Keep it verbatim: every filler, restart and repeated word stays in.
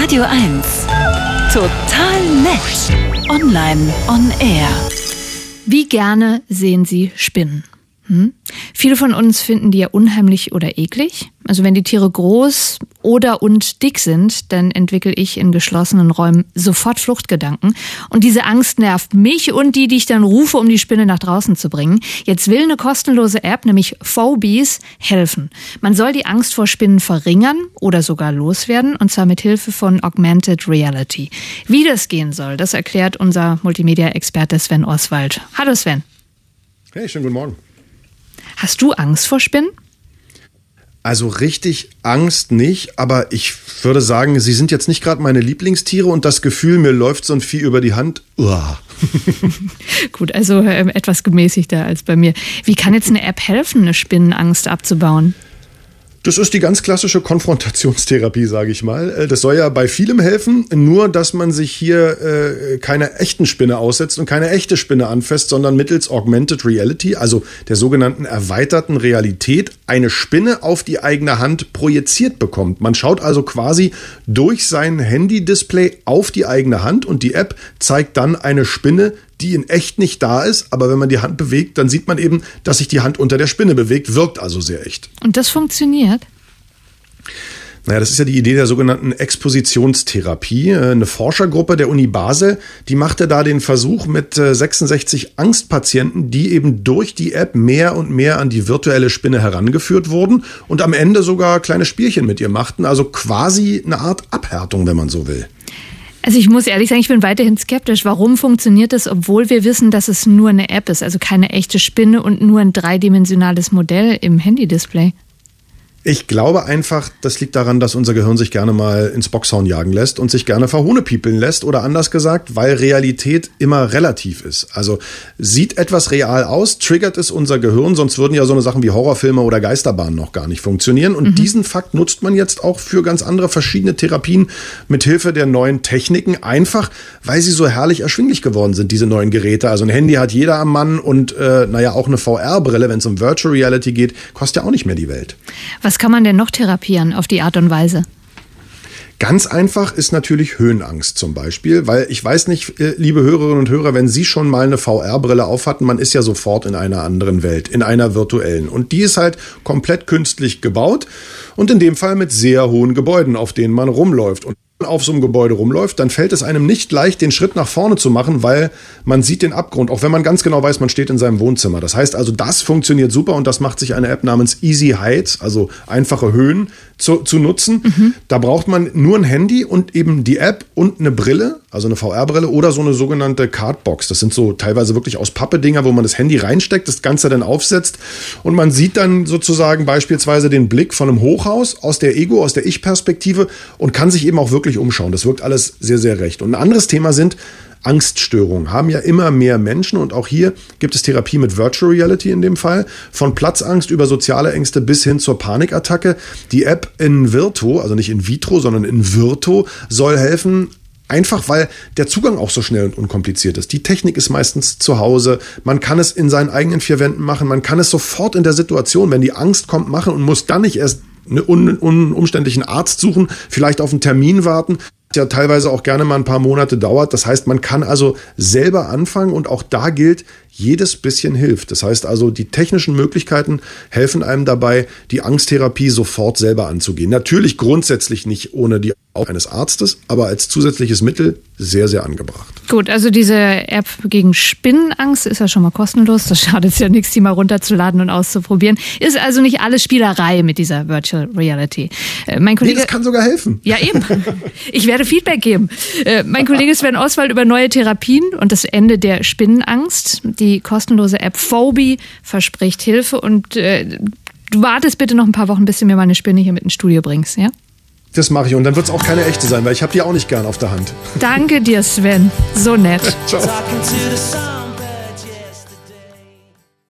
Radio eins. Total nett. Online on air. Wie gerne sehen Sie Spinnen? Hm? Viele von uns finden die ja unheimlich oder eklig. Also wenn die Tiere groß oder und dick sind, dann entwickle ich in geschlossenen Räumen sofort Fluchtgedanken. Und diese Angst nervt mich und die, die ich dann rufe, um die Spinne nach draußen zu bringen. Jetzt will eine kostenlose App, nämlich Phobees, helfen. Man soll die Angst vor Spinnen verringern oder sogar loswerden, und zwar mit Hilfe von Augmented Reality. Wie das gehen soll, das erklärt unser Multimedia-Experte Sven Oswald. Hallo Sven. Hey, schönen guten Morgen. Hast du Angst vor Spinnen? Also richtig Angst nicht, aber ich würde sagen, sie sind jetzt nicht gerade meine Lieblingstiere und das Gefühl, mir läuft so ein Vieh über die Hand. Uah. Gut, also äh, etwas gemäßigter als bei mir. Wie kann jetzt eine App helfen, eine Spinnenangst abzubauen? Das ist die ganz klassische Konfrontationstherapie, sage ich mal. Das soll ja bei vielem helfen, nur dass man sich hier äh, keiner echten Spinne aussetzt und keine echte Spinne anfasst, sondern mittels Augmented Reality, also der sogenannten erweiterten Realität, eine Spinne auf die eigene Hand projiziert bekommt. Man schaut also quasi durch sein Handy-Display auf die eigene Hand und die App zeigt dann eine Spinne, die in echt nicht da ist, aber wenn man die Hand bewegt, dann sieht man eben, dass sich die Hand unter der Spinne bewegt, wirkt also sehr echt. Und das funktioniert? Naja, das ist ja die Idee der sogenannten Expositionstherapie. Eine Forschergruppe der Uni Basel, die machte da den Versuch mit sechsundsechzig Angstpatienten, die eben durch die App mehr und mehr an die virtuelle Spinne herangeführt wurden und am Ende sogar kleine Spielchen mit ihr machten, also quasi eine Art Abhärtung, wenn man so will. Also ich muss ehrlich sagen, ich bin weiterhin skeptisch. Warum funktioniert das, obwohl wir wissen, dass es nur eine App ist, also keine echte Spinne und nur ein dreidimensionales Modell im Handy-Display? Ich glaube einfach, das liegt daran, dass unser Gehirn sich gerne mal ins Boxhorn jagen lässt und sich gerne verhohnepiepeln lässt oder anders gesagt, weil Realität immer relativ ist. Also sieht etwas real aus, triggert es unser Gehirn, sonst würden ja so eine Sachen wie Horrorfilme oder Geisterbahnen noch gar nicht funktionieren. Und mhm. diesen Fakt nutzt man jetzt auch für ganz andere verschiedene Therapien mit Hilfe der neuen Techniken, einfach weil sie so herrlich erschwinglich geworden sind, diese neuen Geräte. Also ein Handy hat jeder am Mann und äh, naja, auch eine V R-Brille, wenn es um Virtual Reality geht, kostet ja auch nicht mehr die Welt. Was kann man denn noch therapieren auf die Art und Weise? Ganz einfach ist natürlich Höhenangst zum Beispiel, weil ich weiß nicht, liebe Hörerinnen und Hörer, wenn Sie schon mal eine V R-Brille aufhatten, man ist ja sofort in einer anderen Welt, in einer virtuellen. Und die ist halt komplett künstlich gebaut und in dem Fall mit sehr hohen Gebäuden, auf denen man rumläuft. Und auf so einem Gebäude rumläuft, dann fällt es einem nicht leicht, den Schritt nach vorne zu machen, weil man sieht den Abgrund, auch wenn man ganz genau weiß, man steht in seinem Wohnzimmer. Das heißt also, das funktioniert super und das macht sich eine App namens Easy Heights, also einfache Höhen, zu, zu nutzen. Mhm. Da braucht man nur ein Handy und eben die App und eine Brille, also eine V R-Brille oder so eine sogenannte Cardbox. Das sind so teilweise wirklich aus Pappe-Dinger, wo man das Handy reinsteckt, das Ganze dann aufsetzt und man sieht dann sozusagen beispielsweise den Blick von einem Hochhaus aus der Ego, aus der Ich-Perspektive und kann sich eben auch wirklich umschauen. Das wirkt alles sehr, sehr recht. Und ein anderes Thema sind Angststörungen. Haben ja immer mehr Menschen und auch hier gibt es Therapie mit Virtual Reality in dem Fall. Von Platzangst über soziale Ängste bis hin zur Panikattacke. Die App in Virto, also nicht in vitro, sondern in Virto, soll helfen, einfach weil der Zugang auch so schnell und unkompliziert ist. Die Technik ist meistens zu Hause. Man kann es in seinen eigenen vier Wänden machen. Man kann es sofort in der Situation, wenn die Angst kommt, machen und muss dann nicht erst einen un- un- umständlichen Arzt suchen, vielleicht auf einen Termin warten, der ja teilweise auch gerne mal ein paar Monate dauert. Das heißt, man kann also selber anfangen und auch da gilt, jedes bisschen hilft. Das heißt also, die technischen Möglichkeiten helfen einem dabei, die Angsttherapie sofort selber anzugehen. Natürlich grundsätzlich nicht ohne die Aufsicht eines Arztes, aber als zusätzliches Mittel sehr, sehr angebracht. Gut, also diese App gegen Spinnenangst ist ja schon mal kostenlos. Das schadet ja nichts, die mal runterzuladen und auszuprobieren. Ist also nicht alles Spielerei mit dieser Virtual Reality. Äh, mein Kollege, nee, das kann sogar helfen. Ja, eben. Ich werde Feedback geben. Äh, mein Kollege Sven Oswald über neue Therapien und das Ende der Spinnenangst. Die kostenlose App Phobee verspricht Hilfe und äh, du wartest bitte noch ein paar Wochen, bis du mir meine Spinne hier mit ins Studio bringst, ja? Das mache ich und dann wird es auch keine echte sein, weil ich habe die auch nicht gern auf der Hand. Danke dir, Sven. So nett. Ciao.